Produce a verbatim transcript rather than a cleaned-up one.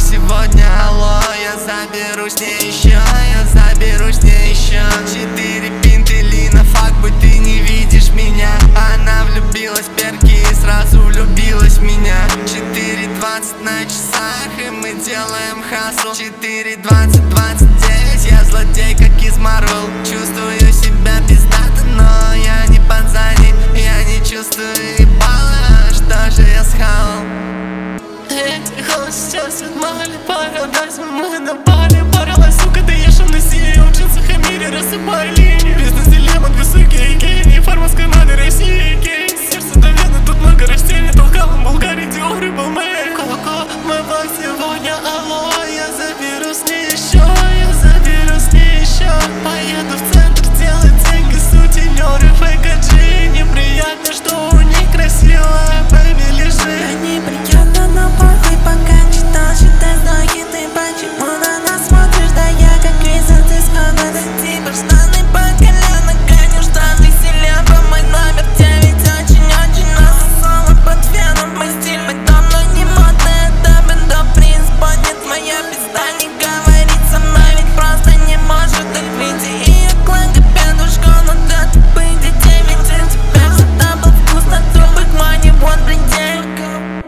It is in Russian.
сегодня, алло, я заберу с ней еще, я заберу с ней еще. Четыре пинты лина, фак, будь ты не видишь меня. Она влюбилась в перки и сразу влюбилась в меня. Четыре двадцать на часах и мы делаем хасл. Четыре двадцать, двадцать девять, я злодей как Измарул. Чувствую себя пиздато, но я не пацани. Я не чувствую ебала, что же я схавал. Эти голос сейчас отмали парадайз, мы на баре. Поралась, сука, ты ешь на сие. В джинсах и мире рассыпай линии. Бизнес-дилемма, высокие гении. Форма с Канады, России, гей. Сердце до вены, тут много растений. Толкалом Болгарии, Диор и Балмей.